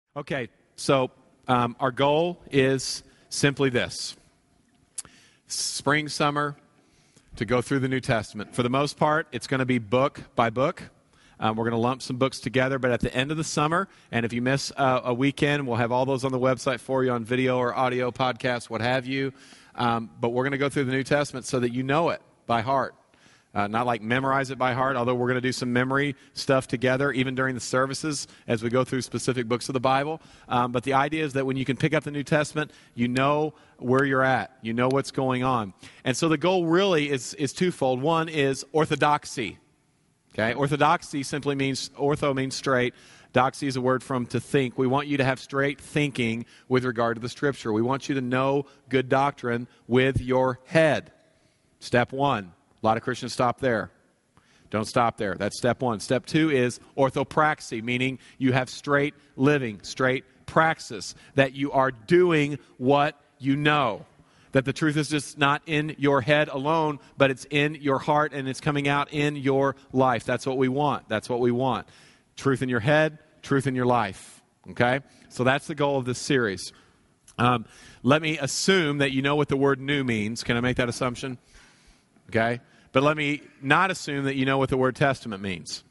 Okay, so our goal is simply this. Spring, summer, to go through the New Testament. For the most part, it's going to be book by book. We're going to lump some books together, but at the end of the summer, and if you miss a weekend, we'll have all those on the website for you on video or audio, podcast, what have you. But we're going to go through the New Testament so that you know it by heart. Not like memorize it by heart, although we're going to do some memory stuff together, even during the services as we go through specific books of the Bible. But the idea is that when you can pick up the New Testament, you know where you're at. You know what's going on. And so the goal really is twofold. One is orthodoxy. Okay? Orthodoxy simply means, ortho means straight. Doxy is a word from to think. We want you to have straight thinking with regard to the Scripture. We want you to know good doctrine with your head. Step one. A lot of Christians stop there. Don't stop there. That's step one. Step two is orthopraxy, meaning you have straight living, straight praxis, that you are doing what you know. That the truth is just not in your head alone, but it's in your heart and it's coming out in your life. That's what we want. That's what we want. Truth in your head, truth in your life. Okay? So that's the goal of this series. Let me assume that you know what the word new means. Can I make that assumption? Okay? But let me not assume that you know what the word testament means.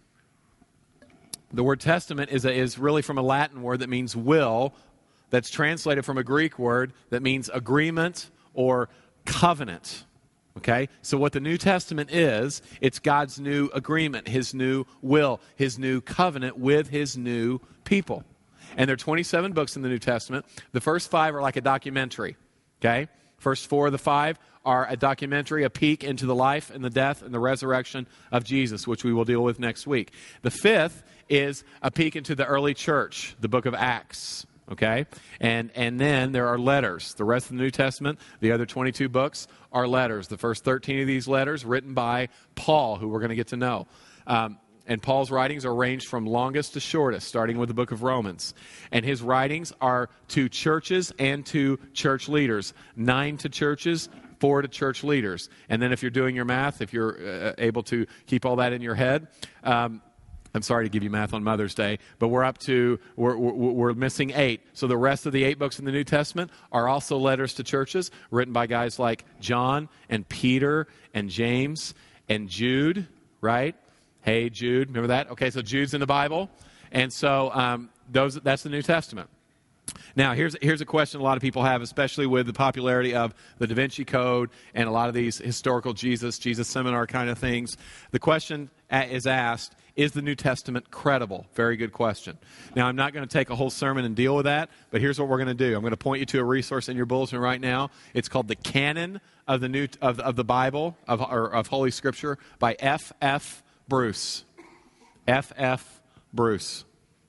The word testament is really from a Latin word that means will, that's translated from a Greek word that means agreement or covenant. Okay? So what the New Testament is, it's God's new agreement, His new will, His new covenant with His new people. And there are 27 books in the New Testament. The first 5 are like a documentary. Okay? First 4 of the 5 are a documentary, a peek into the life and the death and the resurrection of Jesus, which we will deal with next week. The 5th is a peek into the early church, the book of Acts. Okay? And then there are letters. The rest of the New Testament, the other 22 books, are letters. The first 13 of these letters written by Paul, who we're going to get to know. And Paul's writings are ranged from longest to shortest, starting with the book of Romans. And his writings are to churches and to church leaders. 9 to churches, 4 to church leaders. And then if you're doing your math, if you're able to keep all that in your head, I'm sorry to give you math on Mother's Day, but we're missing 8. So the rest of the 8 books in the New Testament are also letters to churches written by guys like John and Peter and James and Jude, right? Hey, Jude, remember that? Okay, so Jude's in the Bible. And so that's the New Testament. Now, here's a question a lot of people have, especially with the popularity of the Da Vinci Code and a lot of these historical Jesus seminar kind of things. The question is asked, is the New Testament credible? Very good question. Now, I'm not going to take a whole sermon and deal with that, but here's what we're going to do. I'm going to point you to a resource in your bulletin right now. It's called the Canon of the Bible, of Holy Scripture, by F.F. Bruce. F.F. Bruce.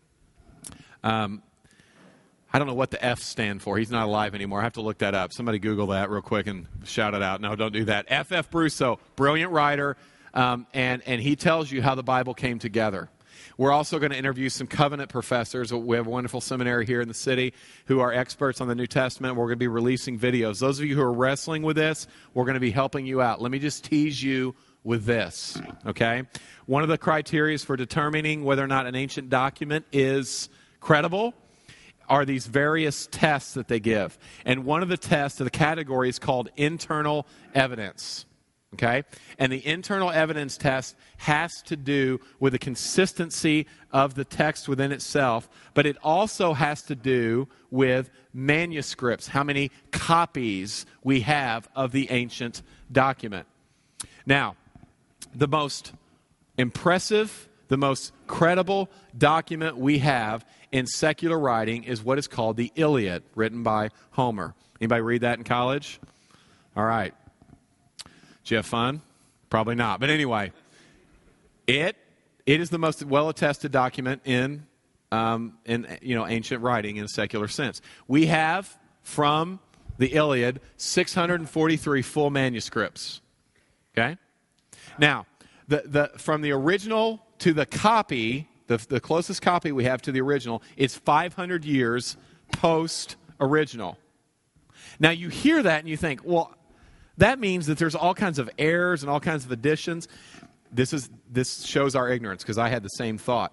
I don't know what the F stand for. He's not alive anymore. I have to look that up. Somebody Google that real quick and shout it out. No, don't do that. F.F. Bruce, so brilliant writer, and he tells you how the Bible came together. We're also going to interview some covenant professors. We have a wonderful seminary here in the city who are experts on the New Testament. We're going to be releasing videos. Those of you who are wrestling with this, we're going to be helping you out. Let me just tease you with this, okay? One of the criteria for determining whether or not an ancient document is credible are these various tests that they give. And one of the tests, the category, is called internal evidence. Okay? And the internal evidence test has to do with the consistency of the text within itself, but it also has to do with manuscripts, how many copies we have of the ancient document. Now, the most impressive, the most credible document we have in secular writing is what is called the Iliad, written by Homer. Anybody read that in college? All right. Did you have fun? Probably not. But anyway, it is the most well-attested document in ancient writing in a secular sense. We have from the Iliad 643 full manuscripts. Okay? Now, from the original to the copy, the closest copy we have to the original is 500 years post-original. Now, you hear that and you think, well, that means that there's all kinds of errors and all kinds of additions. This shows our ignorance, because I had the same thought.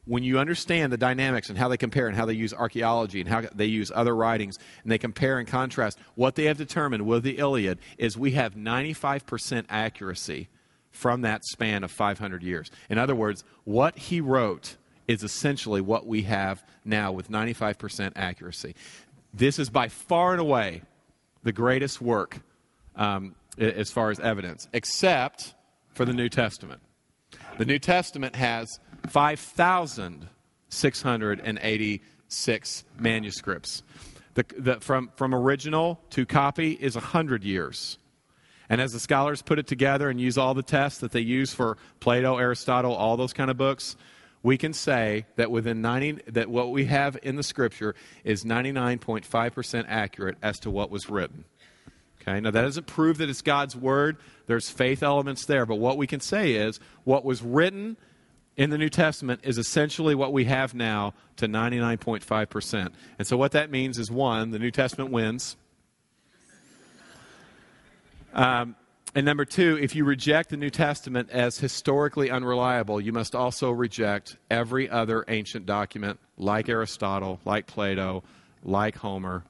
when you understand the dynamics and how they compare and how they use archaeology and how they use other writings and they compare and contrast, what they have determined with the Iliad is we have 95% accuracy from that span of 500 years. In other words, what he wrote is essentially what we have now with 95% accuracy. This is by far and away the greatest work as far as evidence, except for the New Testament. The New Testament has 5,686 manuscripts. From original to copy is 100 years. And as the scholars put it together and use all the tests that they use for Plato, Aristotle, all those kind of books, we can say that that what we have in the Scripture is 99.5% accurate as to what was written. Okay? Now, that doesn't prove that it's God's Word. There's faith elements there. But what we can say is what was written in the New Testament is essentially what we have now to 99.5%. And so what that means is, one, the New Testament wins. And number two, if you reject the New Testament as historically unreliable, you must also reject every other ancient document like Aristotle, like Plato, like Homer.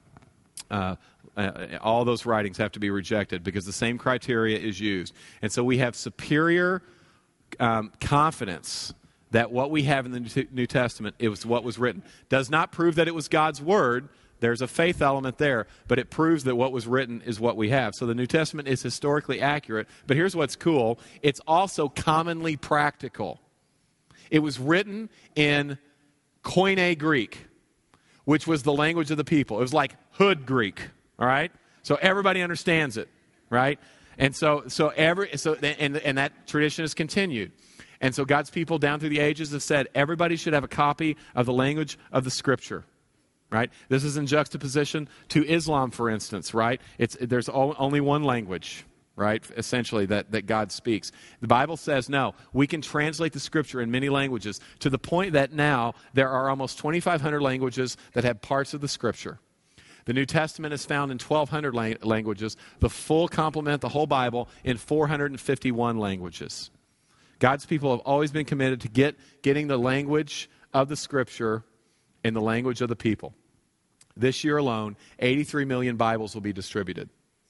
All those writings have to be rejected because the same criteria is used. And so we have superior confidence that what we have in the New Testament is what was written. Does not prove that it was God's Word. There's a faith element there, but it proves that what was written is what we have. So the New Testament is historically accurate, but here's what's cool. It's also commonly practical. It was written in Koine Greek, which was the language of the people. It was like Hood Greek, all right? So everybody understands it, right? And and that tradition is continued. And so God's people down through the ages have said everybody should have a copy of the language of the Scripture. Right? This is in juxtaposition to Islam, for instance, right? There's only one language, right, essentially, that God speaks. The Bible says, no, we can translate the Scripture in many languages to the point that now there are almost 2,500 languages that have parts of the Scripture. The New Testament is found in 1,200 languages, the full complement, the whole Bible, in 451 languages. God's people have always been committed to getting the language of the Scripture in the language of the people. This year alone, 83 million Bibles will be distributed.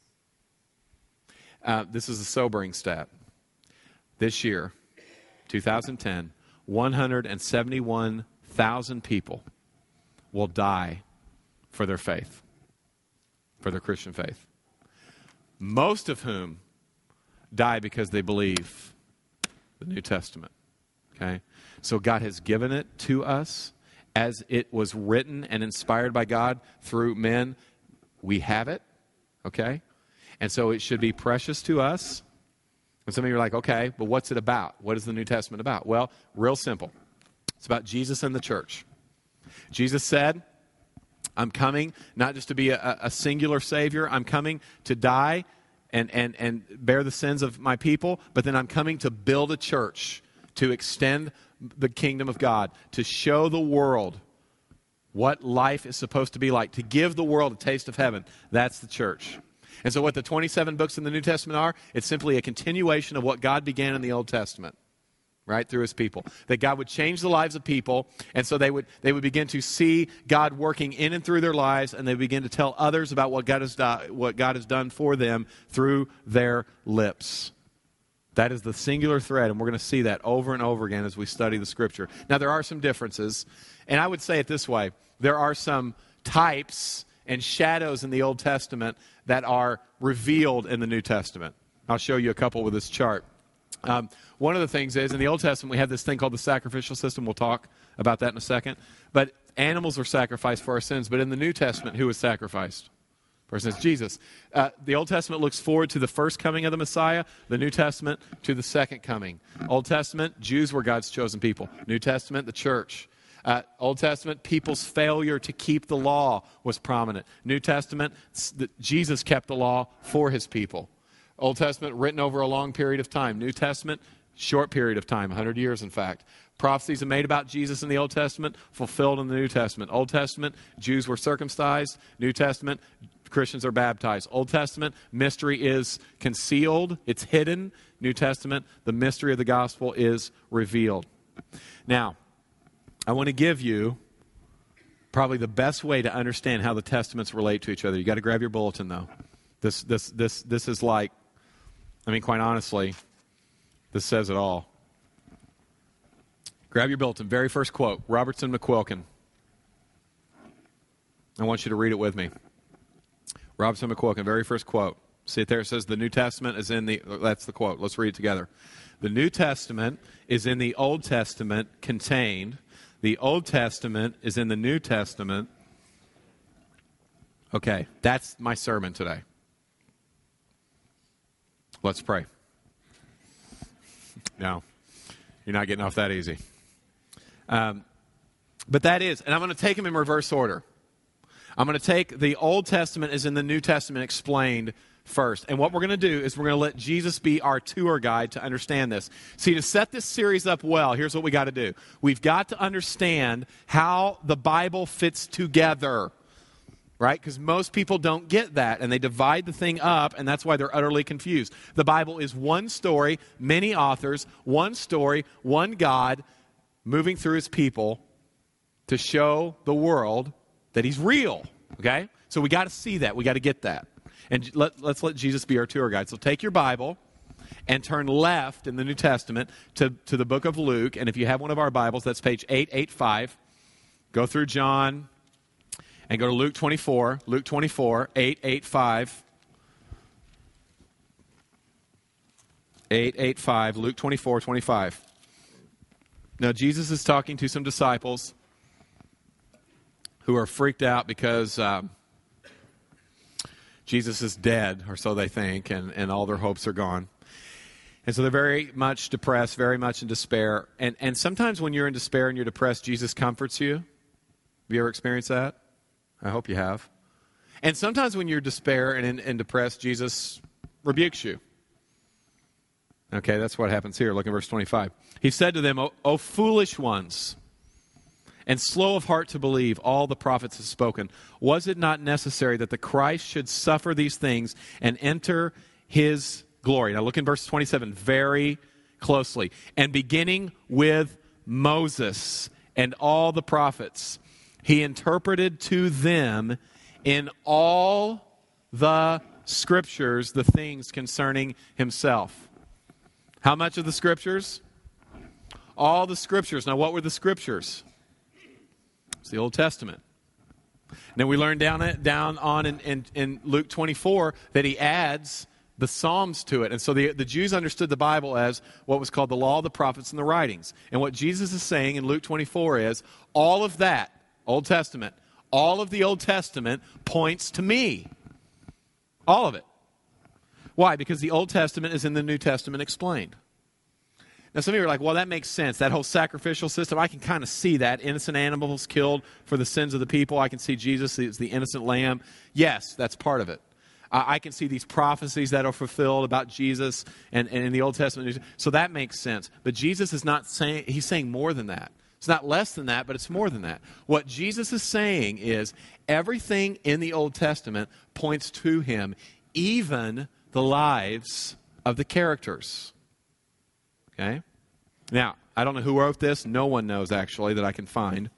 This is a sobering stat. This year, 2010, 171,000 people will die for their faith, for their Christian faith. Most of whom die because they believe the New Testament. Okay? So God has given it to us as it was written and inspired by God through men. We have it, okay? And so it should be precious to us. And some of you are like, okay, but what's it about? What is the New Testament about? Well, real simple. It's about Jesus and the church. Jesus said, I'm coming not just to be a singular Savior. I'm coming to die and bear the sins of my people, but then I'm coming to build a church to extend the kingdom of God, to show the world what life is supposed to be like, to give the world a taste of heaven. That's the church. And so what the 27 books in the New Testament are, it's simply a continuation of what God began in the Old Testament, right, through His people. That God would change the lives of people, and so they would begin to see God working in and through their lives, and they begin to tell others about what God has done for them through their lips. That is the singular thread, and we're going to see that over and over again as we study the Scripture. Now, there are some differences, and I would say it this way. There are some types and shadows in the Old Testament that are revealed in the New Testament. I'll show you a couple with this chart. One of the things is, in the Old Testament, we have this thing called the sacrificial system. We'll talk about that in a second. But animals were sacrificed for our sins. But in the New Testament, who was sacrificed? For instance, Jesus. The Old Testament looks forward to the first coming of the Messiah. The New Testament to the second coming. Old Testament, Jews were God's chosen people. New Testament, the church. Old Testament, people's failure to keep the law was prominent. New Testament, Jesus kept the law for His people. Old Testament, written over a long period of time. New Testament, short period of time, 100 years in fact. Prophecies are made about Jesus in the Old Testament, fulfilled in the New Testament. Old Testament, Jews were circumcised. New Testament, Christians are baptized. Old Testament, mystery is concealed. It's hidden. New Testament, the mystery of the gospel is revealed. Now, I want to give you probably the best way to understand how the Testaments relate to each other. You got to grab your bulletin, though. This is like, I mean, quite honestly, this says it all. Grab your bulletin. Very first quote, Robertson McQuilkin. I want you to read it with me. Robertson McQuilkin, very first quote. See it there? It says the New Testament is in the, that's the quote. Let's read it together. The New Testament is in the Old Testament contained. The Old Testament is in the New Testament. Okay, that's my sermon today. Let's pray. No, you're not getting off that easy. But that is, and I'm going to take them in reverse order. I'm going to take the Old Testament is in the New Testament explained first. And what we're going to do is we're going to let Jesus be our tour guide to understand this. See, to set this series up well, here's what we got to do. We've got to understand how the Bible fits together, right? Because most people don't get that, and they divide the thing up, and that's why they're utterly confused. The Bible is one story, many authors, one story, one God moving through his people to show the world that he's real, okay? So we got to see that. We got to get that. And let's let Jesus be our tour guide. So take your Bible and turn left in the New Testament to the book of Luke. And if you have one of our Bibles, that's page 885. Go through John and go to Luke 24. Luke 24, 885. 885, Luke 24, 25. Now, Jesus is talking to some disciples who are freaked out because Jesus is dead, or so they think, and all their hopes are gone. And so they're very much depressed, very much in despair. And sometimes when you're in despair and you're depressed, Jesus comforts you. Have you ever experienced that? I hope you have. And sometimes when you're despair and depressed, Jesus rebukes you. Okay, that's what happens here. Look at verse 25. He said to them, O foolish ones, and slow of heart to believe all the prophets have spoken. Was it not necessary that the Christ should suffer these things and enter his glory? Now look in verse 27 very closely. And beginning with Moses and all the prophets, he interpreted to them in all the scriptures the things concerning himself. How much of the scriptures? All the scriptures. Now what were the scriptures? It's the Old Testament. And then we learn down on in Luke 24 that he adds the Psalms to it. And so the Jews understood the Bible as what was called the law, the prophets, and the writings. And what Jesus is saying in Luke 24 is all of that, Old Testament, all of the Old Testament points to me. All of it. Why? Because the Old Testament is in the New Testament explained. Now, some of you are like, well, that makes sense. That whole sacrificial system, I can kind of see that. Innocent animals killed for the sins of the people. I can see Jesus as the innocent lamb. Yes, that's part of it. I can see these prophecies that are fulfilled about Jesus and in the Old Testament. So that makes sense. But Jesus is not saying, he's saying more than that. It's not less than that, but it's more than that. What Jesus is saying is everything in the Old Testament points to him, even the lives of the characters. Okay? Now, I don't know who wrote this. No one knows, actually, that I can find.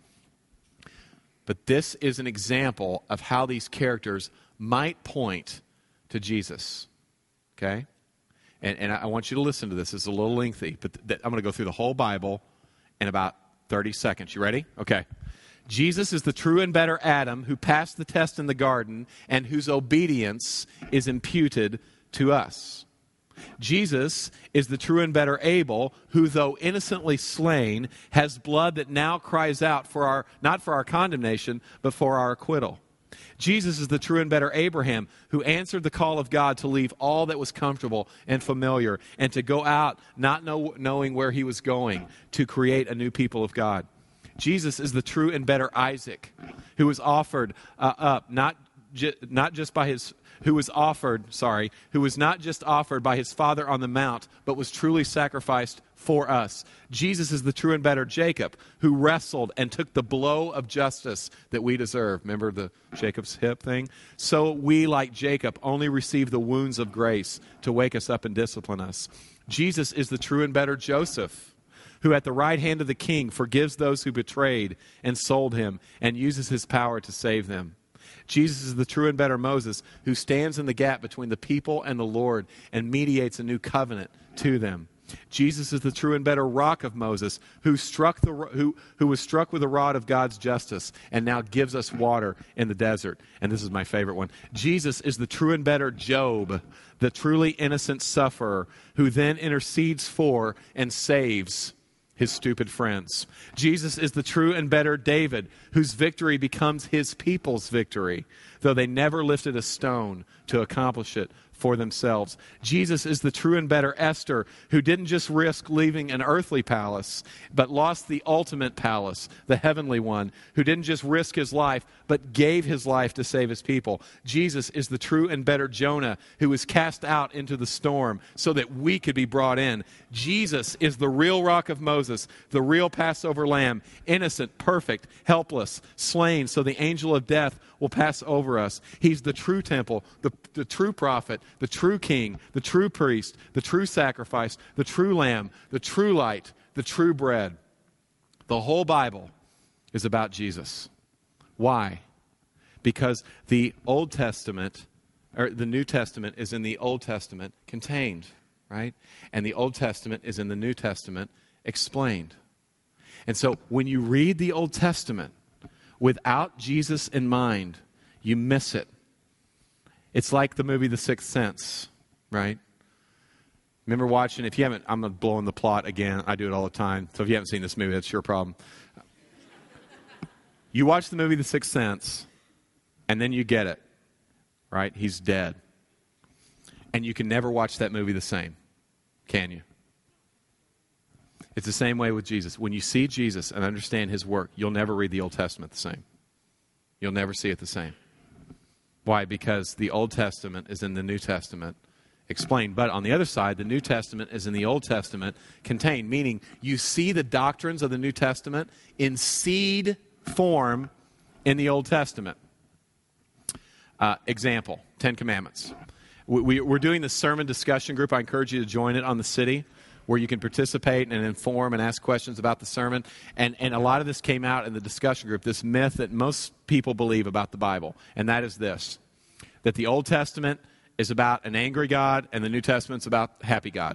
But this is an example of how these characters might point to Jesus. Okay? And I want you to listen to this. It's a little lengthy, but I'm going to go through the whole Bible in about 30 seconds. You ready? Okay. Jesus is the true and better Adam who passed the test in the garden and whose obedience is imputed to us. Jesus is the true and better Abel, who, though innocently slain, has blood that now cries out for our, not for our condemnation, but for our acquittal. Jesus is the true and better Abraham, who answered the call of God to leave all that was comfortable and familiar and to go out not knowing where he was going to create a new people of God. Jesus is the true and better Isaac, who was offered up, who was not just offered by his father on the mount, but was truly sacrificed for us. Jesus is the true and better Jacob, who wrestled and took the blow of justice that we deserve. Remember the Jacob's hip thing? So we, like Jacob, only receive the wounds of grace to wake us up and discipline us. Jesus is the true and better Joseph, who at the right hand of the king forgives those who betrayed and sold him and uses his power to save them. Jesus is the true and better Moses who stands in the gap between the people and the Lord and mediates a new covenant to them. Jesus is the true and better rock of Moses who was struck with the rod of God's justice and now gives us water in the desert. And this is my favorite one. Jesus is the true and better Job, the truly innocent sufferer who then intercedes for and saves his stupid friends. Jesus is the true and better David, whose victory becomes his people's victory, though they never lifted a stone to accomplish it for themselves. Jesus is the true and better Esther, who didn't just risk leaving an earthly palace, but lost the ultimate palace, the heavenly one, who didn't just risk his life, but gave his life to save his people. Jesus is the true and better Jonah, who was cast out into the storm so that we could be brought in. Jesus is the real rock of Moses, the real Passover lamb, innocent, perfect, helpless, slain so the angel of death will pass over us. He's the true temple, the true prophet, the true king, the true priest, the true sacrifice, the true lamb, the true light, the true bread. The whole Bible is about Jesus. Why? Because the Old Testament, or the New Testament is in the Old Testament contained, right? And the Old Testament is in the New Testament explained. And so when you read the Old Testament without Jesus in mind, you miss it. It's like the movie The Sixth Sense, right? Remember watching, if you haven't, I'm blowing the plot again. I do it all the time. So if you haven't seen this movie, that's your problem. You watch the movie The Sixth Sense, and then you get it, right? He's dead. And you can never watch that movie the same, can you? It's the same way with Jesus. When you see Jesus and understand his work, you'll never read the Old Testament the same. You'll never see it the same. Why? Because the Old Testament is in the New Testament explained. But on the other side, the New Testament is in the Old Testament contained, meaning you see the doctrines of the New Testament in seed form in the Old Testament. Example, 10 Commandments. We're doing this sermon discussion group. I encourage you to join it on the city, where you can participate and inform and ask questions about the sermon. And a lot of this came out in the discussion group, this myth that most people believe about the Bible, and that is this, that the Old Testament is about an angry God and the New Testament's about a happy God.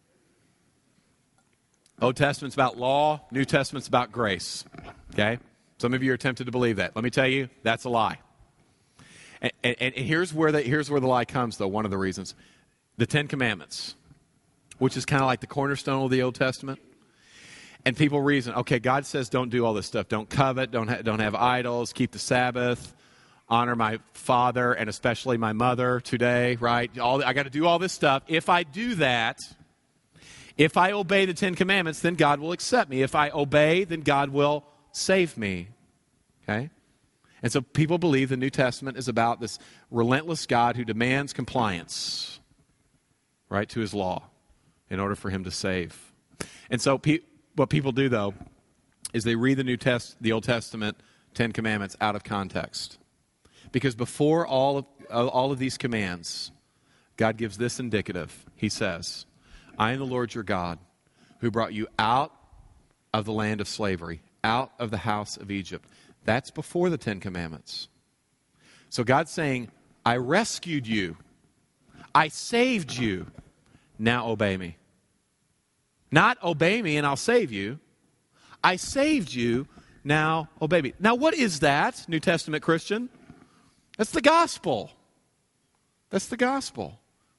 Old Testament's about law, New Testament's about grace. Okay? Some of you are tempted to believe that. Let me tell you, that's a lie. And here's where the lie comes, though, one of the reasons. The 10 Commandments, which is kind of like the cornerstone of the Old Testament. And people reason, okay, God says don't do all this stuff. Don't covet, don't have idols, keep the Sabbath, honor my father and especially my mother today, right? I got to do all this stuff. If I do that, if I obey the 10 Commandments, then God will accept me. If I obey, then God will save me. Okay? And so people believe the New Testament is about this relentless God who demands compliance, right, to his law in order for him to save. And so what people do, though, is they read the Old Testament 10 Commandments out of context. Because before all of these commands, God gives this indicative. He says, I am the Lord your God, who brought you out of the land of slavery, out of the house of Egypt. That's before the 10 Commandments. So God's saying, I rescued you. I saved you. Now obey me. Not obey me and I'll save you. I saved you. Now obey me. Now what is that, New Testament Christian? That's the gospel. That's the gospel.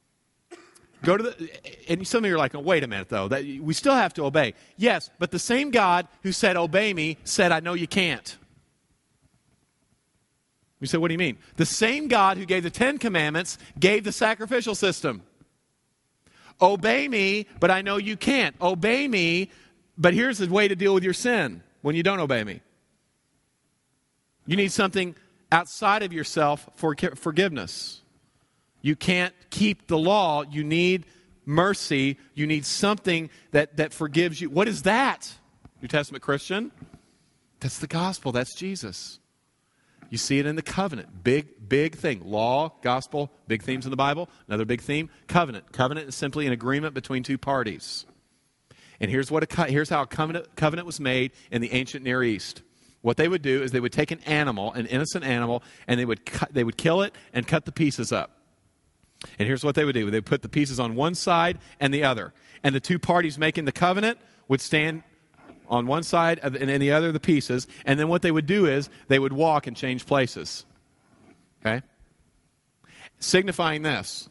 And some of you are like, oh, wait a minute, though. We still have to obey. Yes, but the same God who said, obey me, said, I know you can't. You say, what do you mean? The same God who gave the 10 Commandments gave the sacrificial system. Obey me, but I know you can't. Obey me, but here's the way to deal with your sin when you don't obey me. You need something outside of yourself for forgiveness. You can't keep the law. You need mercy. You need something that forgives you. What is that, New Testament Christian? That's the gospel. That's Jesus. You see it in the covenant. Big thing. Law, gospel, big themes in the Bible. Another big theme, covenant. Covenant is simply an agreement between two parties. And here's how a covenant was made in the ancient Near East. What they would do is they would take an animal, an innocent animal, and they would kill it and cut the pieces up. And here's what they would do. They would put the pieces on one side and the other. And the two parties making the covenant would stand on one side and in the other the pieces. And then what they would do is they would walk and change places. Okay? Signifying this.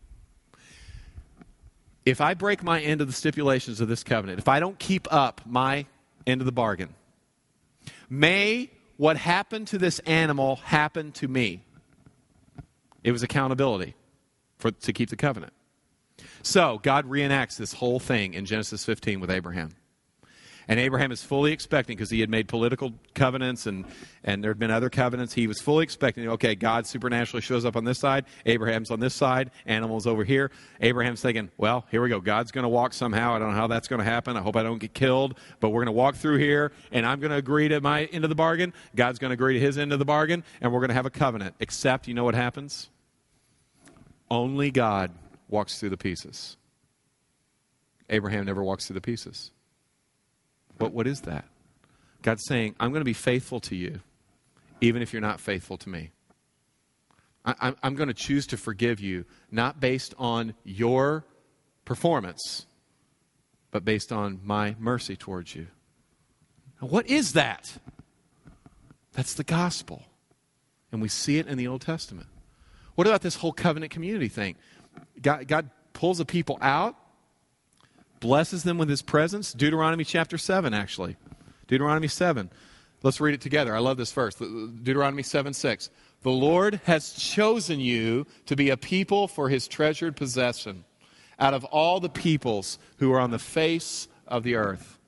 If I break my end of the stipulations of this covenant, if I don't keep up my end of the bargain, may what happened to this animal happen to me. It was accountability to keep the covenant. So God reenacts this whole thing in Genesis 15 with Abraham. And Abraham is fully expecting, because he had made political covenants and there had been other covenants, he was fully expecting, okay, God supernaturally shows up on this side, Abraham's on this side, animals over here. Abraham's thinking, well, here we go. God's going to walk somehow. I don't know how that's going to happen. I hope I don't get killed, but we're going to walk through here, and I'm going to agree to my end of the bargain. God's going to agree to his end of the bargain, and we're going to have a covenant. Except, you know what happens? Only God walks through the pieces. Abraham never walks through the pieces. But what is that? God's saying, I'm going to be faithful to you, even if you're not faithful to me. I'm going to choose to forgive you, not based on your performance, but based on my mercy towards you. Now, what is that? That's the gospel. And we see it in the Old Testament. What about this whole covenant community thing? God pulls the people out, blesses them with his presence. Deuteronomy chapter 7, actually. Deuteronomy 7. Let's read it together. I love this verse. Deuteronomy 7:6. The Lord has chosen you to be a people for his treasured possession out of all the peoples who are on the face of the earth.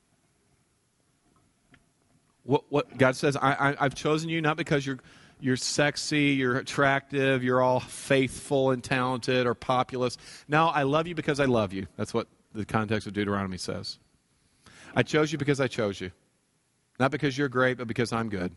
What God says, I've chosen you not because you're sexy, you're attractive, you're all faithful and talented or populous. No, I love you because I love you. That's what the context of Deuteronomy says. I chose you because I chose you. Not because you're great, but because I'm good.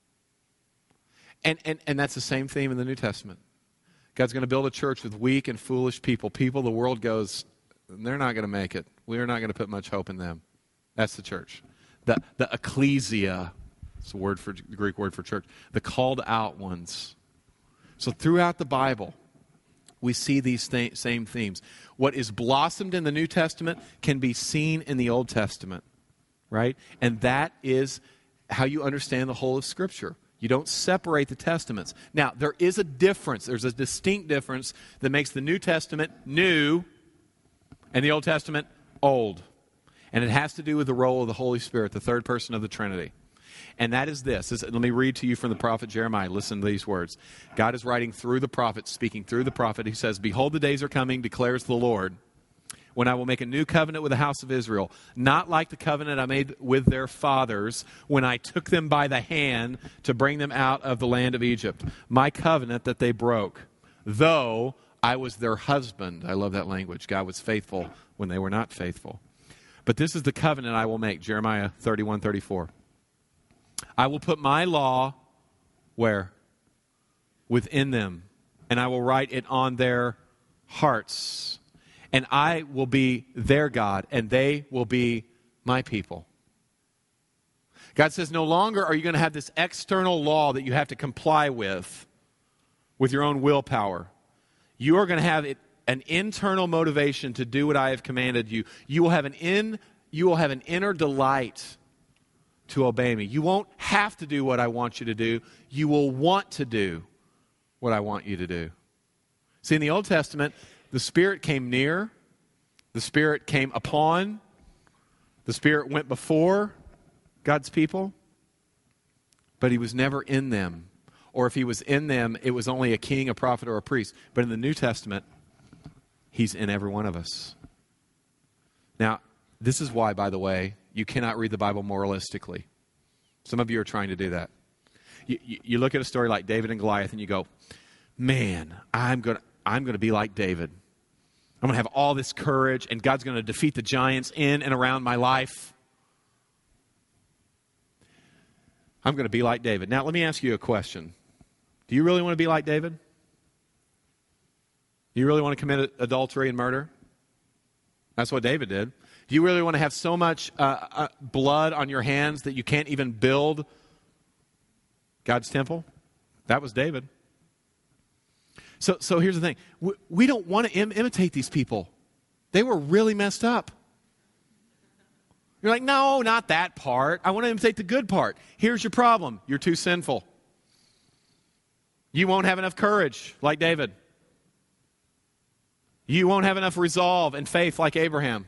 And that's the same theme in the New Testament. God's going to build a church with weak and foolish people. People the world goes, they're not going to make it. We're not going to put much hope in them. That's the church. The ecclesia, it's the Greek word for church. The called out ones. So throughout the Bible, we see these same themes. What is blossomed in the New Testament can be seen in the Old Testament, right? And that is how you understand the whole of Scripture. You don't separate the Testaments. Now, there is a difference. There's a distinct difference that makes the New Testament new and the Old Testament old. And it has to do with the role of the Holy Spirit, the third person of the Trinity. And that is this. Let me read to you from the prophet Jeremiah. Listen to these words. God is writing through the prophet, speaking through the prophet. He says, "Behold, the days are coming, declares the Lord, when I will make a new covenant with the house of Israel, not like the covenant I made with their fathers when I took them by the hand to bring them out of the land of Egypt. My covenant that they broke, though I was their husband." I love that language. God was faithful when they were not faithful. "But this is the covenant I will make," Jeremiah 31:34. "I will put my law," where? "Within them, and I will write it on their hearts. And I will be their God, and they will be my people." God says, no longer are you going to have this external law that you have to comply with your own willpower. You are going to have an internal motivation to do what I have commanded you. You will have an inner delight to obey me. You won't have to do what I want you to do. You will want to do what I want you to do. See, in the Old Testament, the Spirit came near, the Spirit came upon, the Spirit went before God's people, but he was never in them. Or if he was in them, it was only a king, a prophet, or a priest. But in the New Testament, he's in every one of us. Now, this is why, by the way, you cannot read the Bible moralistically. Some of you are trying to do that. You look at a story like David and Goliath and you go, man, I'm going to be like David. I'm going to have all this courage, and God's going to defeat the giants in and around my life. I'm going to be like David. Now, let me ask you a question. Do you really want to be like David? Do you really want to commit adultery and murder? That's what David did. Do you really want to have so much blood on your hands that you can't even build God's temple? That was David. So here's the thing. We don't want to imitate these people. They were really messed up. You're like, no, not that part. I want to imitate the good part. Here's your problem. You're too sinful. You won't have enough courage like David. You won't have enough resolve and faith like Abraham.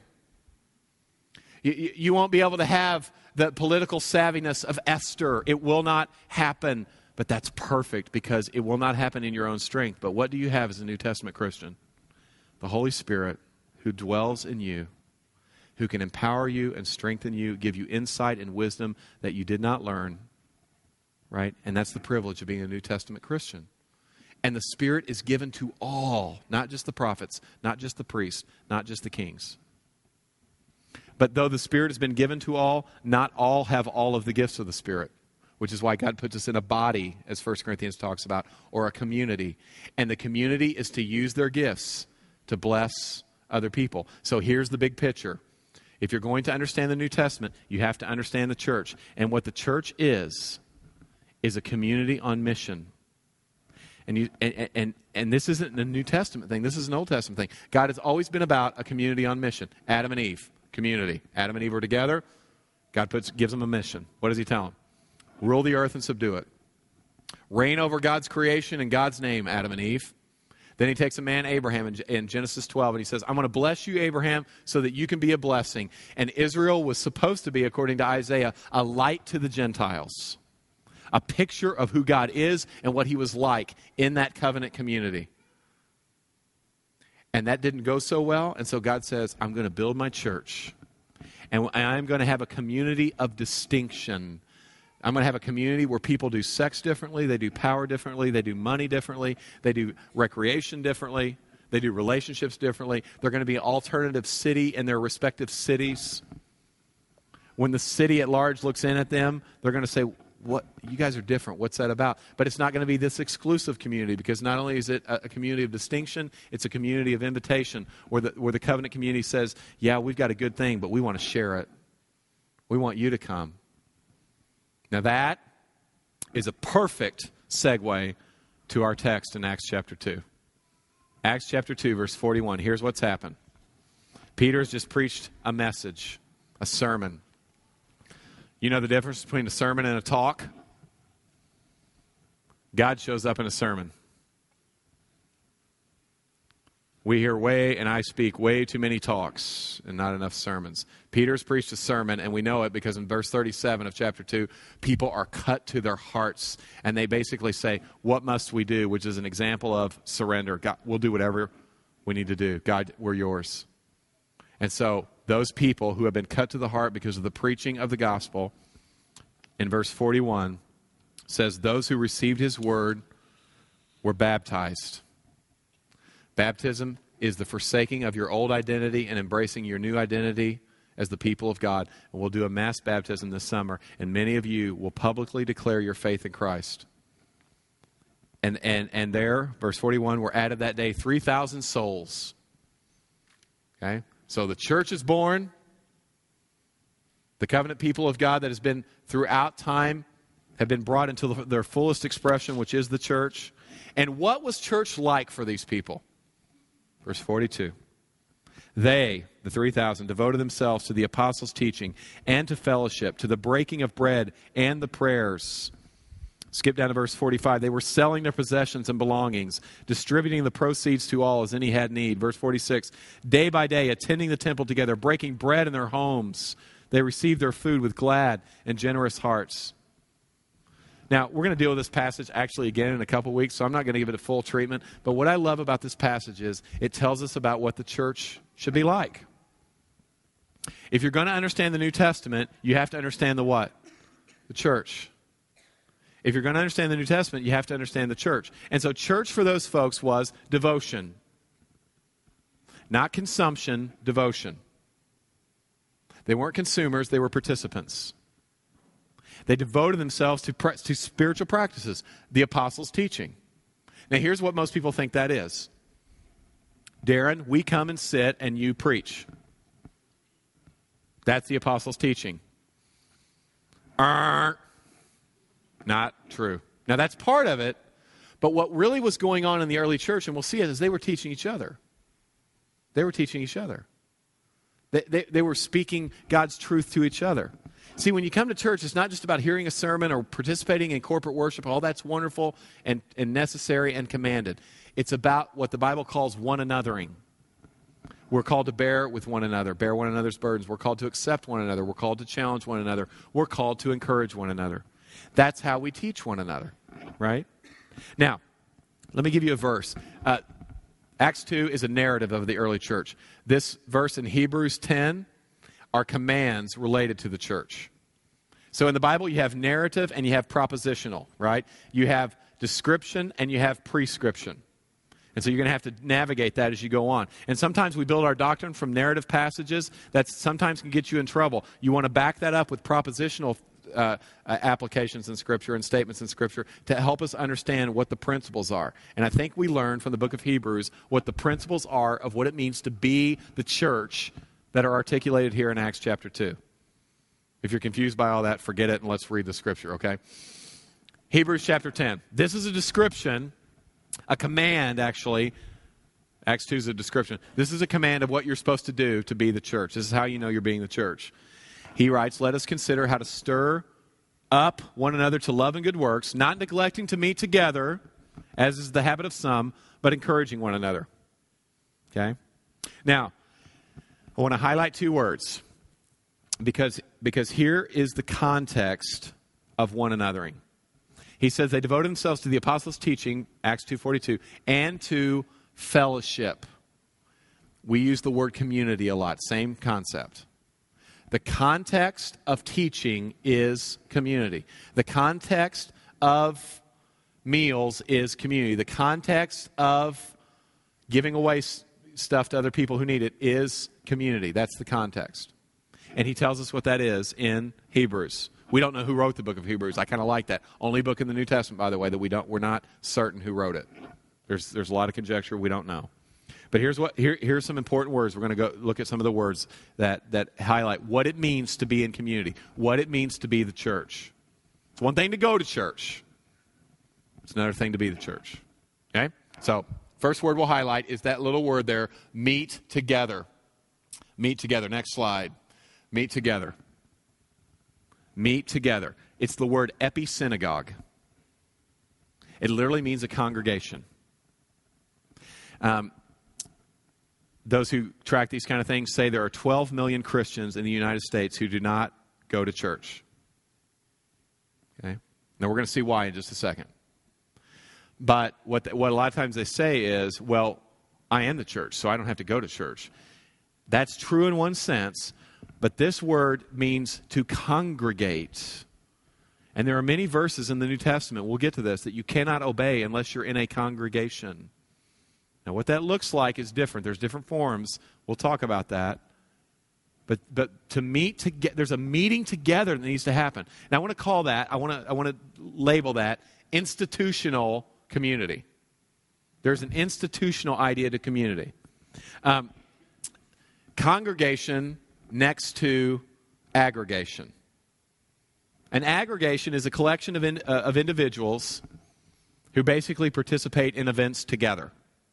You won't be able to have the political savviness of Esther. It will not happen. But that's perfect because it will not happen in your own strength. But what do you have as a New Testament Christian? The Holy Spirit who dwells in you, who can empower you and strengthen you, give you insight and wisdom that you did not learn. Right? And that's the privilege of being a New Testament Christian. And the Spirit is given to all, not just the prophets, not just the priests, not just the kings. But though the Spirit has been given to all, not all have all of the gifts of the Spirit, which is why God puts us in a body, as 1 Corinthians talks about, or a community. And the community is to use their gifts to bless other people. So here's the big picture. If you're going to understand the New Testament, you have to understand the church. And what the church is a community on mission. And this isn't a New Testament thing. This is an Old Testament thing. God has always been about a community on mission. Adam and Eve, community. Adam and Eve are together. God gives them a mission. What does he tell them? Rule the earth and subdue it. Reign over God's creation in God's name, Adam and Eve. Then he takes a man, Abraham, in Genesis 12, and he says, I'm going to bless you, Abraham, so that you can be a blessing. And Israel was supposed to be, according to Isaiah, a light to the Gentiles. A picture of who God is and what he was like in that covenant community. And that didn't go so well, and so God says, I'm going to build my church. And I'm going to have a community of distinction. I'm going to have a community where people do sex differently, they do power differently, they do money differently, they do recreation differently, they do relationships differently. They're going to be an alternative city in their respective cities. When the city at large looks in at them, they're going to say, "What? You guys are different. What's that about?" But it's not going to be this exclusive community, because not only is it a community of distinction, it's a community of invitation where the covenant community says, yeah, we've got a good thing, but we want to share it. We want you to come. Now that is a perfect segue to our text in Acts chapter 2. Acts chapter 2, verse 41. Here's what's happened. Peter's just preached a message, a sermon. You know the difference between a sermon and a talk? God shows up in a sermon. We hear and I speak way too many talks and not enough sermons. Peter's preached a sermon, and we know it because in verse 37 of chapter 2, people are cut to their hearts, and they basically say, what must we do? Which is an example of surrender. God, we'll do whatever we need to do. God, we're yours. And so those people who have been cut to the heart because of the preaching of the gospel, in verse 41, says, those who received his word were baptized. Baptism is the forsaking of your old identity and embracing your new identity as the people of God. And we'll do a mass baptism this summer, and many of you will publicly declare your faith in Christ. And there, verse 41, were added that day 3,000 souls. Okay? So the church is born. The covenant people of God that has been throughout time have been brought into their fullest expression, which is the church. And what was church like for these people? Verse 42. They, the 3,000, devoted themselves to the apostles' teaching and to fellowship, to the breaking of bread and the prayers. Skip down to verse 45. They were selling their possessions and belongings, distributing the proceeds to all as any had need. Verse 46. Day by day, attending the temple together, breaking bread in their homes. They received their food with glad and generous hearts. Now, we're going to deal with this passage actually again in a couple weeks, so I'm not going to give it a full treatment. But what I love about this passage is it tells us about what the church should be like. If you're going to understand the New Testament, you have to understand the what? The church. If you're going to understand the New Testament, you have to understand the church. And so church for those folks was devotion. Not consumption, devotion. They weren't consumers, they were participants. They devoted themselves to spiritual practices, the apostles' teaching. Now, here's what most people think that is. Darren, we come and sit and you preach. That's the apostles' teaching. Not true. Now, that's part of it, but what really was going on in the early church, and we'll see it, is they were teaching each other. They were teaching each other. They were speaking God's truth to each other. See, when you come to church, it's not just about hearing a sermon or participating in corporate worship. All that's wonderful and necessary and commanded. It's about what the Bible calls one anothering. We're called to bear with one another, bear one another's burdens. We're called to accept one another. We're called to challenge one another. We're called to encourage one another. That's how we teach one another, right? Now, let me give you a verse. Acts 2 is a narrative of the early church. This verse in Hebrews 10 are commands related to the church. So in the Bible, you have narrative and you have propositional, right? You have description and you have prescription. And so you're going to have to navigate that as you go on. And sometimes we build our doctrine from narrative passages that sometimes can get you in trouble. You want to back that up with propositional applications in Scripture and statements in Scripture to help us understand what the principles are. And I think we learned from the book of Hebrews what the principles are of what it means to be the church that are articulated here in Acts chapter 2. If you're confused by all that, forget it and let's read the Scripture, okay? Hebrews chapter 10. This is a description, a command actually. Acts 2 is a description. This is a command of what you're supposed to do to be the church. This is how you know you're being the church. He writes, let us consider how to stir up one another to love and good works, not neglecting to meet together, as is the habit of some, but encouraging one another. Okay? Now, I want to highlight two words because here is the context of one anothering. He says they devoted themselves to the apostles' teaching, Acts 2:42, and to fellowship. We use the word community a lot, same concept. The context of teaching is community. The context of meals is community. The context of giving away stuff to other people who need it is community. That's the context. And he tells us what that is in Hebrews. We don't know who wrote the book of Hebrews. I kind of like that. Only book in the New Testament, by the way, that we're not certain who wrote it. There's a lot of conjecture. We don't know. But here's some important words. We're going to go look at some of the words that highlight what it means to be in community, what it means to be the church. It's one thing to go to church. It's another thing to be the church. Okay? So, first word we'll highlight is that little word there, meet together. Meet together. Next slide. Meet together. Meet together. It's the word episynagogue. It literally means a congregation. Those who track these kind of things say there are 12 million Christians in the United States who do not go to church. Okay? Now we're going to see why in just a second. But what a lot of times they say is, well, I am the church, so I don't have to go to church. That's true in one sense, but this word means to congregate. And there are many verses in the New Testament, we'll get to this, that you cannot obey unless you're in a congregation. Now, what that looks like is different. There's different forms. We'll talk about that. But to meet together, there's a meeting together that needs to happen. And I want to call that, I want to label that institutional community. There's an institutional idea to community. Congregation next to aggregation. An aggregation is a collection of individuals who basically participate in events together.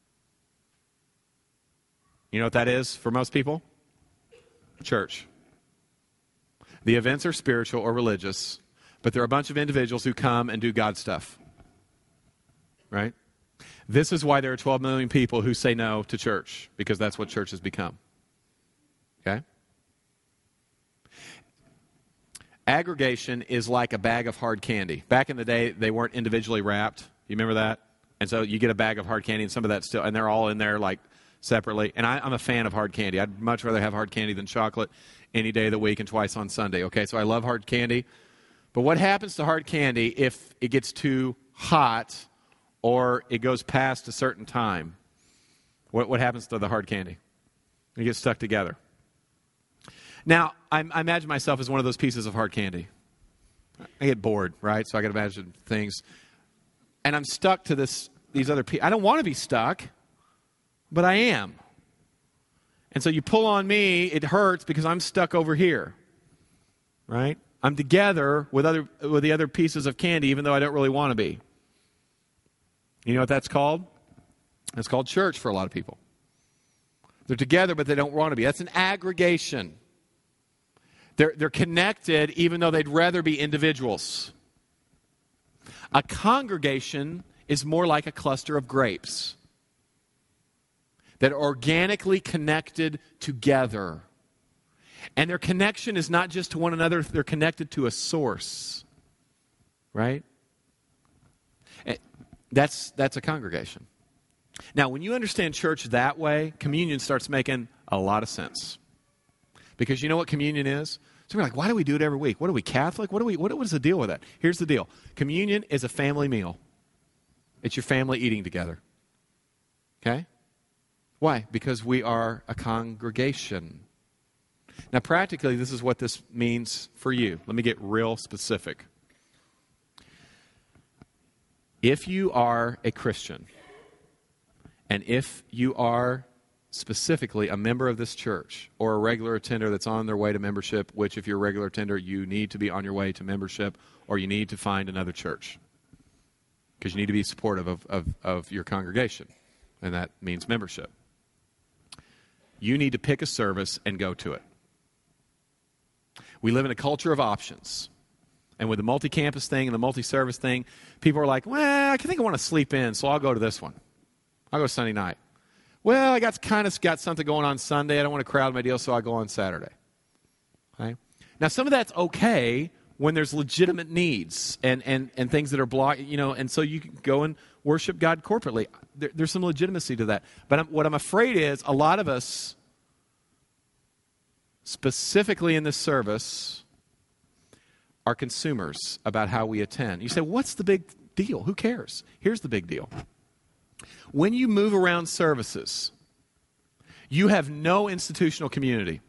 You know what that is for most people? Church. The events are spiritual or religious, but there are a bunch of individuals who come and do God stuff. Right? This is why there are 12 million people who say no to church, because that's what church has become. Okay? Aggregation is like a bag of hard candy. Back in the day, they weren't individually wrapped. You remember that? And so you get a bag of hard candy, and some of that still, and they're all in there like separately. And I'm a fan of hard candy. I'd much rather have hard candy than chocolate any day of the week and twice on Sunday. Okay, so I love hard candy. But what happens to hard candy if it gets too hot or it goes past a certain time? What happens to the hard candy? It gets stuck together. Now, I imagine myself as one of those pieces of hard candy. I get bored, right? So I can imagine things. And I'm stuck to these other pieces. I don't want to be stuck, but I am. And so you pull on me, it hurts because I'm stuck over here, right? I'm together with the other pieces of candy, even though I don't really want to be. You know what that's called? It's called church for a lot of people. They're together, but they don't want to be. That's an aggregation. They're connected, even though they'd rather be individuals. A congregation is more like a cluster of grapes that are organically connected together. And their connection is not just to one another, they're connected to a source. Right? That's a congregation. Now, when you understand church that way, communion starts making a lot of sense. Because you know what communion is? So we're like, why do we do it every week? What are we, Catholic? What is the deal with that? Here's the deal. Communion is a family meal. It's your family eating together. Okay? Why? Because we are a congregation. Now, practically, this is what this means for you. Let me get real specific. If you are a Christian, and if you are specifically a member of this church or a regular attender that's on their way to membership, which if you're a regular attender, you need to be on your way to membership, or you need to find another church because you need to be supportive of your congregation, and that means membership. You need to pick a service and go to it. We live in a culture of options. And with the multi-campus thing and the multi-service thing, people are like, well, I think I want to sleep in, so I'll go to this one. I'll go Sunday night. Well, I got something going on Sunday. I don't want to crowd my deal, so I'll go on Saturday. Okay? Now, some of that's okay when there's legitimate needs and things that are blocked, and so you can go and worship God corporately. There's some legitimacy to that. But what I'm afraid is a lot of us, specifically in this service, are consumers about how we attend. You say, what's the big deal? Who cares? Here's the big deal. When you move around services, you have no institutional community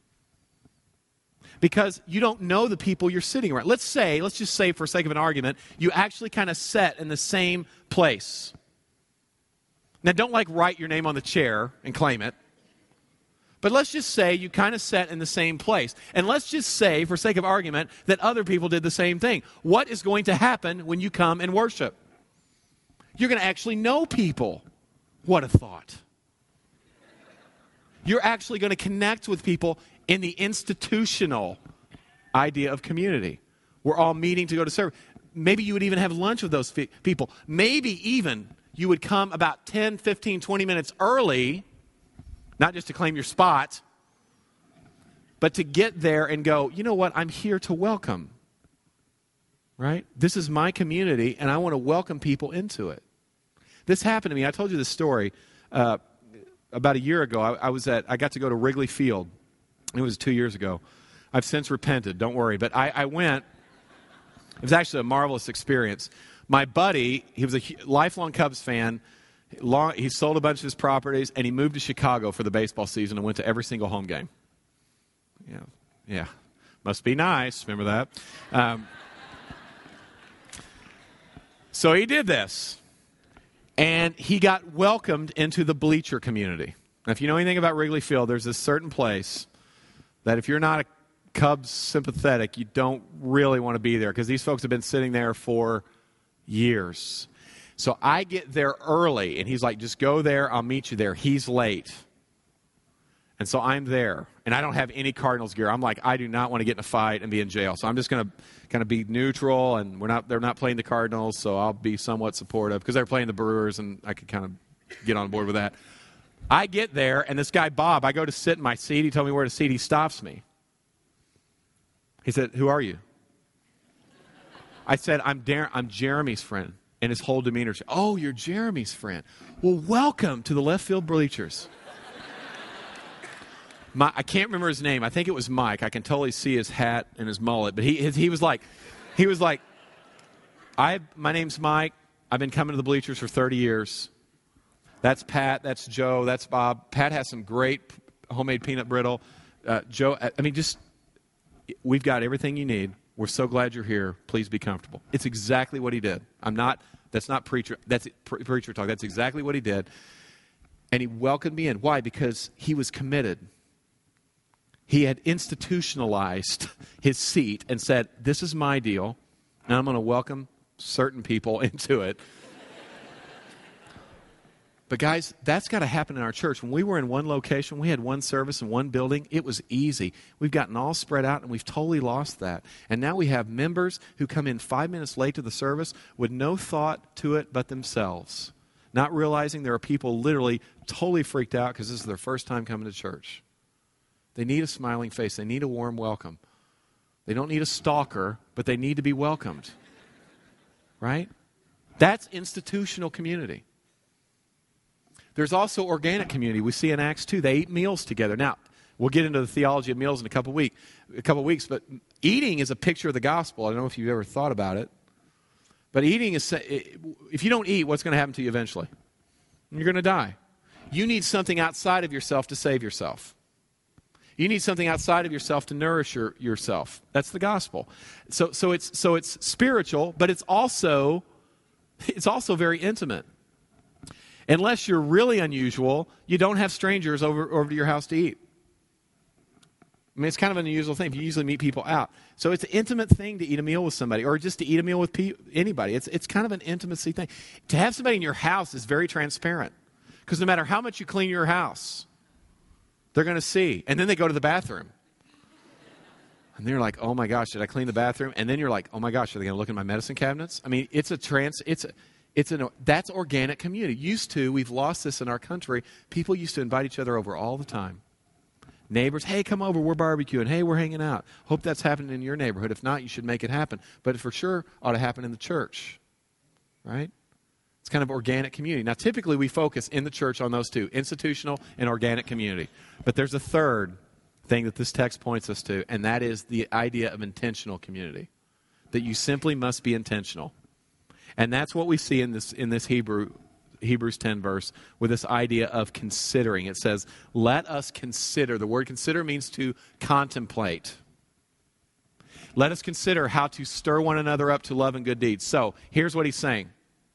because you don't know the people you're sitting around. Let's just say for sake of an argument, you actually kind of sit in the same place. Now, don't write your name on the chair and claim it. But let's just say you kind of sat in the same place. And let's just say, for sake of argument, that other people did the same thing. What is going to happen when you come and worship? You're going to actually know people. What a thought. You're actually going to connect with people in the institutional idea of community. We're all meeting to go to service. Maybe you would even have lunch with those people. Maybe even you would come about 10, 15, 20 minutes early, not just to claim your spot, but to get there and go, you know what, I'm here to welcome. Right? This is my community, and I want to welcome people into it. This happened to me. I told you this story about a year ago. I got to go to Wrigley Field. It was 2 years ago. I've since repented, don't worry. But I went. It was actually a marvelous experience. My buddy, he was a lifelong Cubs fan. He sold a bunch of his properties, and he moved to Chicago for the baseball season and went to every single home game. Yeah. Must be nice. Remember that? So he did this. And he got welcomed into the bleacher community. Now, if you know anything about Wrigley Field, there's this certain place that if you're not a Cubs sympathetic, you don't really want to be there because these folks have been sitting there for years. So I get there early, and he's like, just go there, I'll meet you there. He's late. And so I'm there, and I don't have any Cardinals gear. I'm like, I do not want to get in a fight and be in jail. So I'm just going to kind of be neutral, and they're not playing the Cardinals, so I'll be somewhat supportive because they're playing the Brewers, and I could kind of get on board with that. I get there, and this guy, Bob, I go to sit in my seat. He told me where to sit. He stops me. He said, who are you? I said, I'm Jeremy's friend. And his whole demeanor said, oh, you're Jeremy's friend. Well, welcome to the left field bleachers. I can't remember his name. I think it was Mike. I can totally see his hat and his mullet. But he was like, my name's Mike. I've been coming to the bleachers for 30 years. That's Pat. That's Joe. That's Bob. Pat has some great homemade peanut brittle. Joe, we've got everything you need. We're so glad you're here. Please be comfortable. It's exactly what he did. That's not preacher. That's preacher talk. That's exactly what he did. And he welcomed me in. Why? Because he was committed. He had institutionalized his seat and said, this is my deal, and I'm going to welcome certain people into it. But guys, that's got to happen in our church. When we were in one location, we had one service in one building, it was easy. We've gotten all spread out, and we've totally lost that. And now we have members who come in 5 minutes late to the service with no thought to it but themselves, not realizing there are people literally totally freaked out because this is their first time coming to church. They need a smiling face. They need a warm welcome. They don't need a stalker, but they need to be welcomed. Right? That's institutional community. There's also organic community. We see in Acts 2, they eat meals together. Now, we'll get into the theology of meals in a couple weeks, but eating is a picture of the gospel. I don't know if you've ever thought about it. But eating is, if you don't eat, what's going to happen to you eventually? You're going to die. You need something outside of yourself to save yourself. You need something outside of yourself to nourish yourself. That's the gospel. So it's spiritual, but it's also very intimate. Unless you're really unusual, you don't have strangers over to your house to eat. I mean, it's kind of an unusual thing. You usually meet people out. So it's an intimate thing to eat a meal with somebody or just to eat a meal with anybody. It's kind of an intimacy thing. To have somebody in your house is very transparent because no matter how much you clean your house, they're going to see. And then they go to the bathroom. And they're like, oh my gosh, did I clean the bathroom? And then you're like, oh my gosh, are they going to look in my medicine cabinets? I mean, that's organic community. We've lost this in our country. People used to invite each other over all the time. Neighbors, hey, come over, we're barbecuing. Hey, we're hanging out. Hope that's happening in your neighborhood. If not, you should make it happen. But it for sure ought to happen in the church, right? It's kind of organic community. Now, typically we focus in the church on those two, institutional and organic community. But there's a third thing that this text points us to, and that is the idea of intentional community, that you simply must be intentional. And that's what we see in this Hebrews 10 verse with this idea of considering. It says, let us consider. The word consider means to contemplate. Let us consider how to stir one another up to love and good deeds. So here's what he's saying.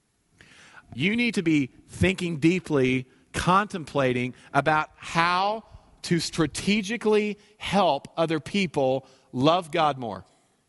You need to be thinking deeply, contemplating about how to strategically help other people love God more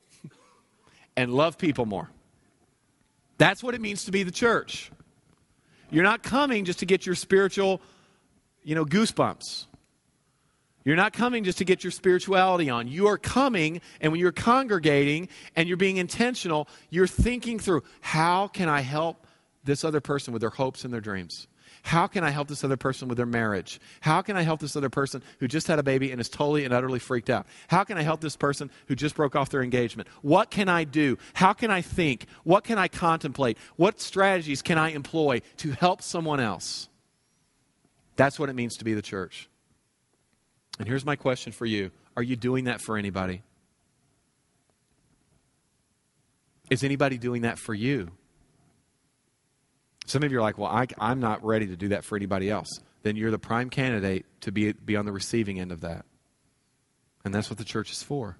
and love people more. That's what it means to be the church. You're not coming just to get your spiritual, goosebumps. You're not coming just to get your spirituality on. You are coming, and when you're congregating and you're being intentional, you're thinking through, how can I help this other person with their hopes and their dreams? How can I help this other person with their marriage? How can I help this other person who just had a baby and is totally and utterly freaked out? How can I help this person who just broke off their engagement? What can I do? How can I think? What can I contemplate? What strategies can I employ to help someone else? That's what it means to be the church. And here's my question for you. Are you doing that for anybody? Is anybody doing that for you? Some of you are like, well, I'm not ready to do that for anybody else. Then you're the prime candidate to be on the receiving end of that. And that's what the church is for.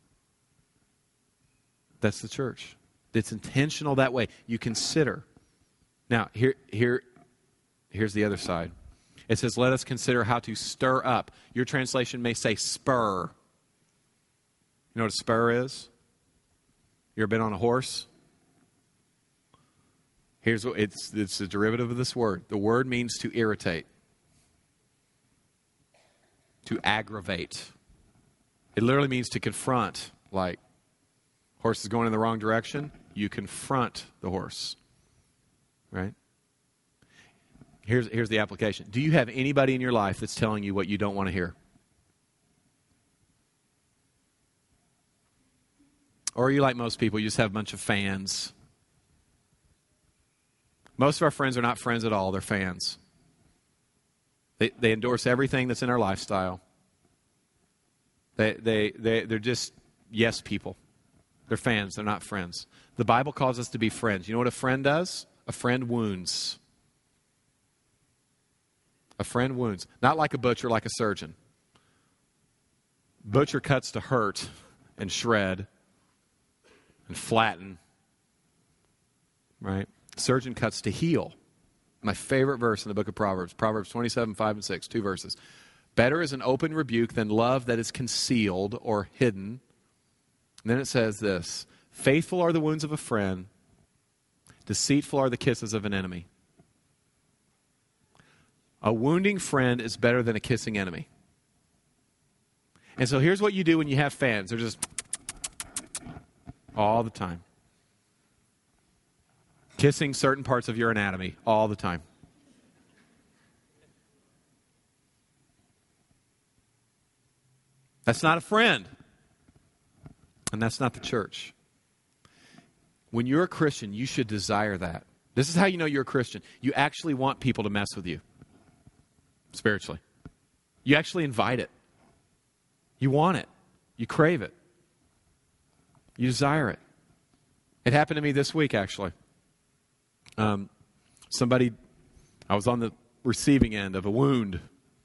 That's the church. It's intentional that way. You consider. Now, here's the other side. It says, let us consider how to stir up. Your translation may say spur. You know what a spur is? You ever been on a horse? Here's what it's a derivative of this word. The word means to irritate, to aggravate. It literally means to confront. Like, horse is going in the wrong direction, you confront the horse. Right? Here's the application. Do you have anybody in your life that's telling you what you don't want to hear? Or are you like most people, you just have a bunch of fans? Most of our friends are not friends at all. They're fans. They endorse everything that's in our lifestyle. They're just yes people. They're fans. They're not friends. The Bible calls us to be friends. You know what a friend does? A friend wounds. A friend wounds. Not like a butcher, like a surgeon. Butcher cuts to hurt and shred and flatten. Right? Surgeon cuts to heal My favorite verse in the book of Proverbs, Proverbs 27, 5 and 6, 2 verses. Better is an open rebuke than love that is concealed or hidden. And then it says this, faithful are the wounds of a friend, deceitful are the kisses of an enemy. A wounding friend is better than a kissing enemy. And so here's what you do when you have fans. They're just all the time. Kissing certain parts of your anatomy all the time. That's not a friend. And that's not the church. When you're a Christian, you should desire that. This is how you know you're a Christian. You actually want people to mess with you. Spiritually. You actually invite it. You want it. You crave it. You desire it. It happened to me this week, actually. I was on the receiving end of a wound.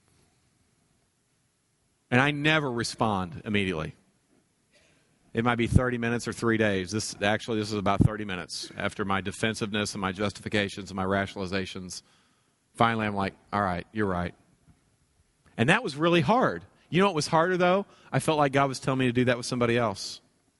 And I never respond immediately. It might be 30 minutes or 3 days. This is about 30 minutes after my defensiveness and my justifications and my rationalizations. Finally, I'm like, all right, you're right. And that was really hard. You know what was harder, though? I felt like God was telling me to do that with somebody else.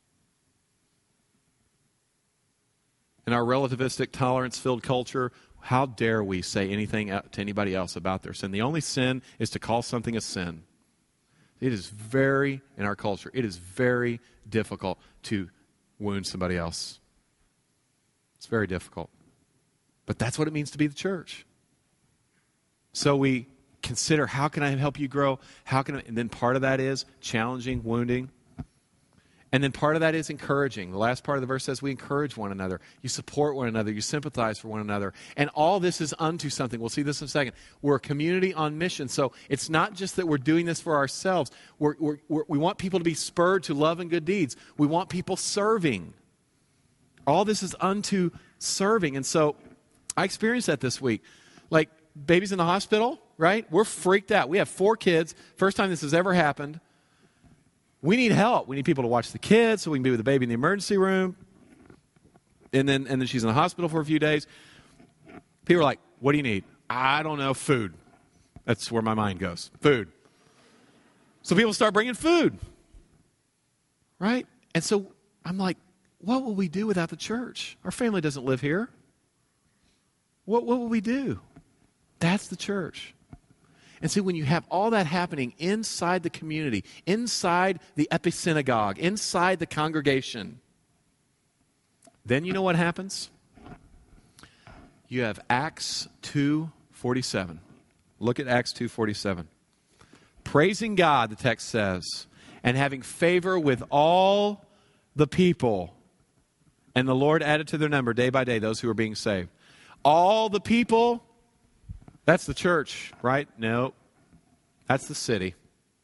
In our relativistic, tolerance-filled culture, how dare we say anything to anybody else about their sin? The only sin is to call something a sin. It is in our culture, it is very difficult to wound somebody else. It's very difficult. But that's what it means to be the church. So we consider, how can I help you grow? And then part of that is challenging, wounding. And then part of that is encouraging. The last part of the verse says we encourage one another. You support one another. You sympathize for one another. And all this is unto something. We'll see this in a second. We're a community on mission. So it's not just that we're doing this for ourselves. We want people to be spurred to love and good deeds. We want people serving. All this is unto serving. And so I experienced that this week. Like babies in the hospital, right? We're freaked out. We have 4 kids. First time this has ever happened. We need help. We need people to watch the kids so we can be with the baby in the emergency room. And then she's in the hospital for a few days. People are like, what do you need? I don't know, food. That's where my mind goes. Food. So people start bringing food. Right? And so I'm like, what will we do without the church? Our family doesn't live here. What will we do? That's the church. And see, when you have all that happening inside the community, inside the episynagogue, inside the congregation, then you know what happens? You have Acts 2:47. Look at Acts 2:47. Praising God, the text says, and having favor with all the people. And the Lord added to their number day by day those who were being saved. All the people. That's the church, right? No. That's the city.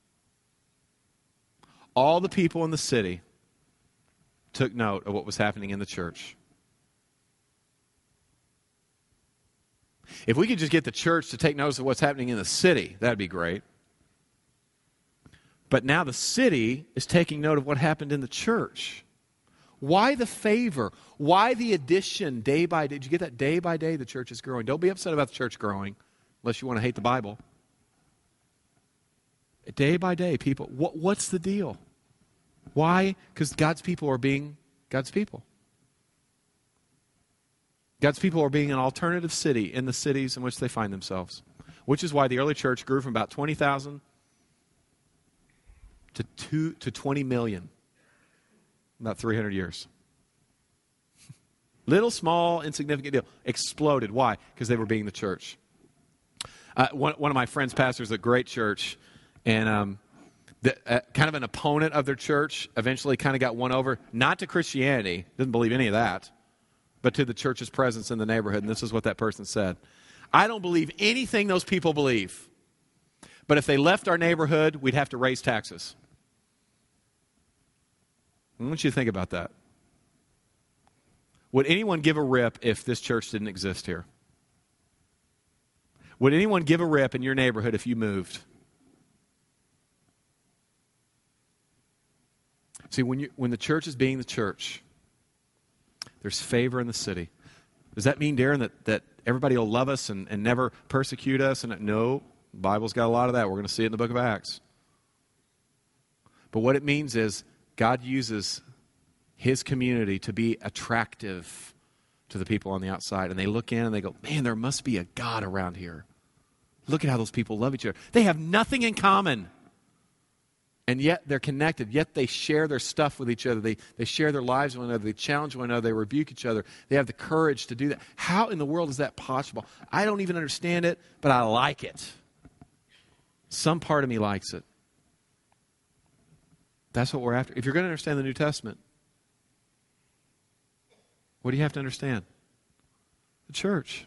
All the people in the city took note of what was happening in the church. If we could just get the church to take notice of what's happening in the city, that'd be great. But now the city is taking note of what happened in the church. Why the favor? Why the addition day by day? Did you get that? Day by day the church is growing. Don't be upset about the church growing. Unless you want to hate the Bible. Day by day, people. What's the deal? Why? Because God's people are being God's people. God's people are being an alternative city in the cities in which they find themselves. Which is why the early church grew from about 20,000 to 20 million. About 300 years. Little, small, insignificant deal. Exploded. Why? Because they were being the church. One of my friends pastors a great church, and kind of an opponent of their church eventually kind of got won over, not to Christianity, didn't believe any of that, but to the church's presence in the neighborhood. And this is what that person said. I don't believe anything those people believe, but if they left our neighborhood, we'd have to raise taxes. I want you to think about that. Would anyone give a rip if this church didn't exist here? Would anyone give a rip in your neighborhood if you moved? See, when the church is being the church, there's favor in the city. Does that mean, Darren, that everybody will love us and never persecute us. And no, the Bible's got a lot of that. We're going to see it in the book of Acts. But what it means is God uses his community to be attractive to the people on the outside. And they look in and they go, man, there must be a God around here. Look at how those people love each other. They have nothing in common. And yet they're connected. Yet they share their stuff with each other. They share their lives with one another. They challenge one another. They rebuke each other. They have the courage to do that. How in the world is that possible? I don't even understand it, but I like it. Some part of me likes it. That's what we're after. If you're going to understand the New Testament, what do you have to understand? The church.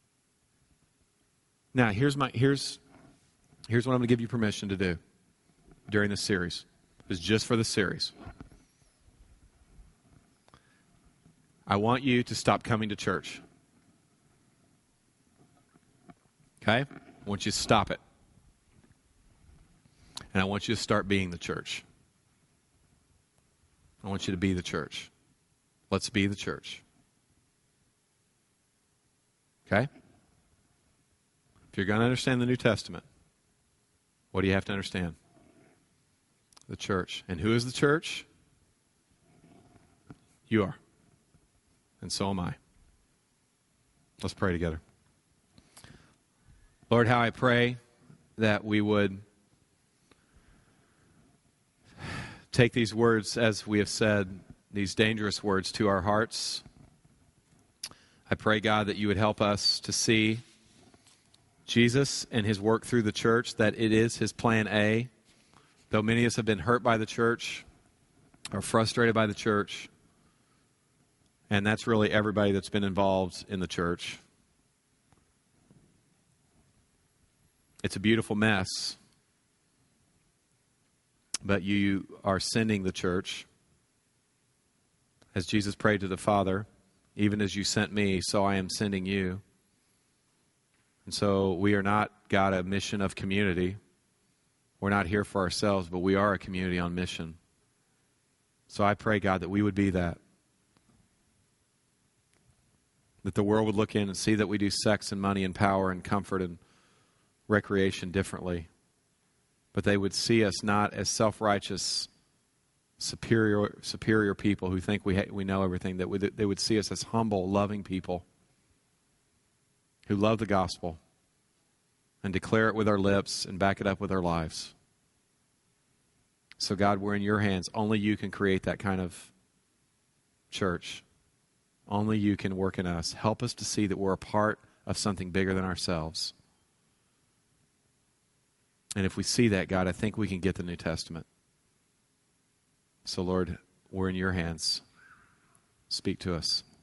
Now, here's what I'm going to give you permission to do during this series. It's just for the series. I want you to stop coming to church. Okay? I want you to stop it. And I want you to start being the church. I want you to be the church. Let's be the church. Okay? If you're going to understand the New Testament, what do you have to understand? The church. And who is the church? You are. And so am I. Let's pray together. Lord, how I pray that we would take these words, as we have said, these dangerous words, to our hearts. I pray, God, that you would help us to see Jesus and his work through the church, that it is his plan A. Though many of us have been hurt by the church, or frustrated by the church, and that's really everybody that's been involved in the church. It's a beautiful mess. But you are sending the church, as Jesus prayed to the Father, even as you sent me, so I am sending you. And so we are not, God, a mission of community. We're not here for ourselves, but we are a community on mission. So I pray, God, that we would be that. That the world would look in and see that we do sex and money and power and comfort and recreation differently. But they would see us not as self-righteous, superior people who think we know everything. They would see us as humble, loving people who love the gospel and declare it with our lips and back it up with our lives. So God, we're in your hands. Only you can create that kind of church. Only you can work in us. Help us to see that we're a part of something bigger than ourselves. And if we see that, God, I think we can get the New Testament. So, Lord, we're in your hands. Speak to us.